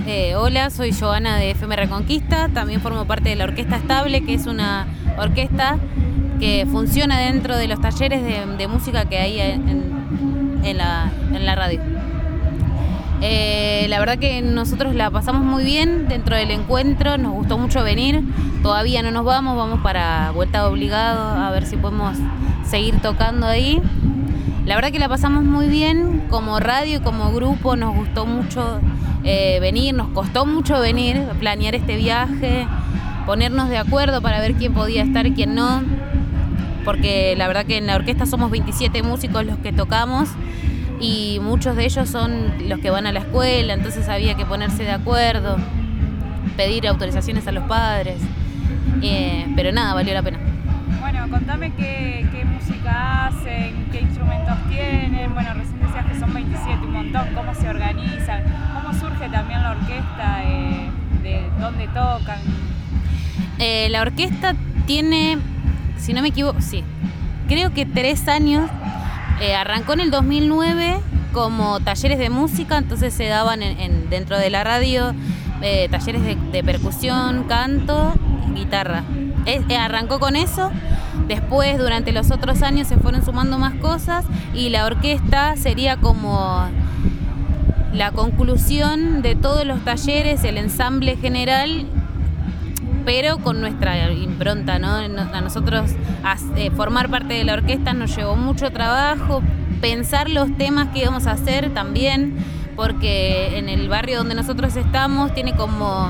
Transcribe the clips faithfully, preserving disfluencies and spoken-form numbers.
Eh, hola, soy Joana de F M Reconquista, también formo parte de la Orquesta Estable, que es una orquesta que funciona dentro de los talleres de, de música que hay en, en, la, en la radio. Eh, la verdad que nosotros la pasamos muy bien dentro del encuentro, nos gustó mucho venir, todavía no nos vamos, vamos para Vuelta Obligado a ver si podemos seguir tocando ahí. La verdad que la pasamos muy bien, como radio y como grupo nos gustó mucho eh, venir, nos costó mucho venir, planear este viaje, ponernos de acuerdo para ver quién podía estar y quién no, porque la verdad que en la orquesta somos veintisiete músicos los que tocamos y muchos de ellos son los que van a la escuela, entonces había que ponerse de acuerdo, pedir autorizaciones a los padres, eh, pero nada, valió la pena. Bueno, contame qué, qué música hacen, qué instrumentos tienen, bueno, recién decías que son veintisiete, un montón, cómo se organizan, cómo surge también la orquesta, eh, de dónde tocan. Eh, la orquesta tiene, si no me equivoco, sí, creo que tres años, eh, arrancó en el dos mil nueve como talleres de música, entonces se daban en, en, dentro de la radio eh, talleres de, de percusión, canto, guitarra. Eh, eh, arrancó con eso. Después, durante los otros años, se fueron sumando más cosas y la orquesta sería como la conclusión de todos los talleres, el ensamble general, pero con nuestra impronta, ¿no? A nosotros a, eh, formar parte de la orquesta nos llevó mucho trabajo, pensar los temas que íbamos a hacer también, porque en el barrio donde nosotros estamos tiene como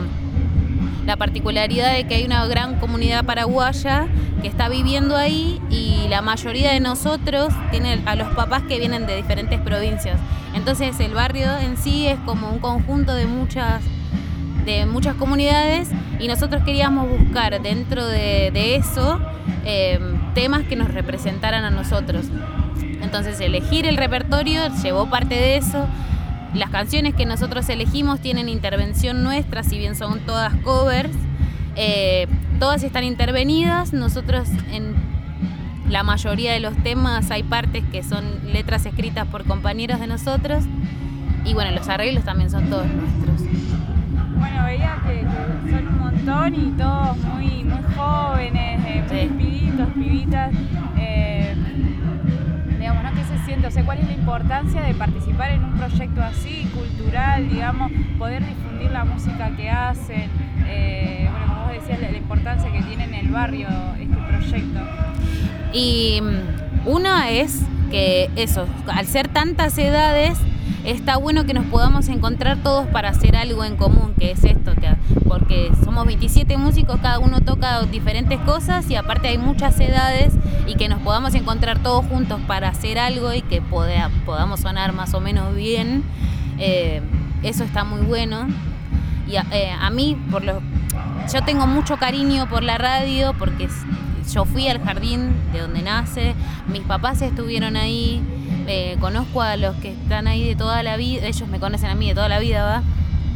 la particularidad de que hay una gran comunidad paraguaya que está viviendo ahí y la mayoría de nosotros tiene a los papás que vienen de diferentes provincias. Entonces el barrio en sí es como un conjunto de muchas, de muchas comunidades y nosotros queríamos buscar dentro de, de eso eh, temas que nos representaran a nosotros. Entonces elegir el repertorio llevó parte de eso. Las canciones que nosotros elegimos tienen intervención nuestra, si bien son todas covers, eh, todas están intervenidas. Nosotros en la mayoría de los temas hay partes que son letras escritas por compañeros de nosotros y bueno, los arreglos también son todos nuestros. Bueno, veía que, que son un montón y todos muy, muy jóvenes, eh, muy Sí. pibitos, pibitas. Eh, digamos, ¿no? ¿Qué se siente? O sea, ¿cuál es la importancia de participar en un proyecto así, cultural, digamos, poder difundir la música que hacen? Eh, bueno, como vos decías, la, la importancia que tiene en el barrio este proyecto. Y una es que eso, al ser tantas edades, está bueno que nos podamos encontrar todos para hacer algo en común, que es esto, que, porque somos veintisiete músicos, cada uno toca diferentes cosas y aparte hay muchas edades y que nos podamos encontrar todos juntos para hacer algo y que poda, podamos sonar más o menos bien, eh, eso está muy bueno. Y a, eh, a mí, por lo, yo tengo mucho cariño por la radio porque yo fui al jardín de donde nace, mis papás estuvieron ahí. Eh, conozco a los que están ahí de toda la vida, ellos me conocen a mí de toda la vida, ¿va?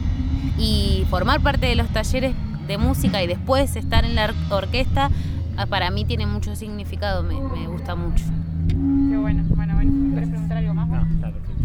Y formar parte de los talleres de música y después estar en la orquesta, para mí tiene mucho significado, me, me gusta mucho. Qué bueno, bueno, bueno. ¿Quieres preguntar algo más? No, está perfecto.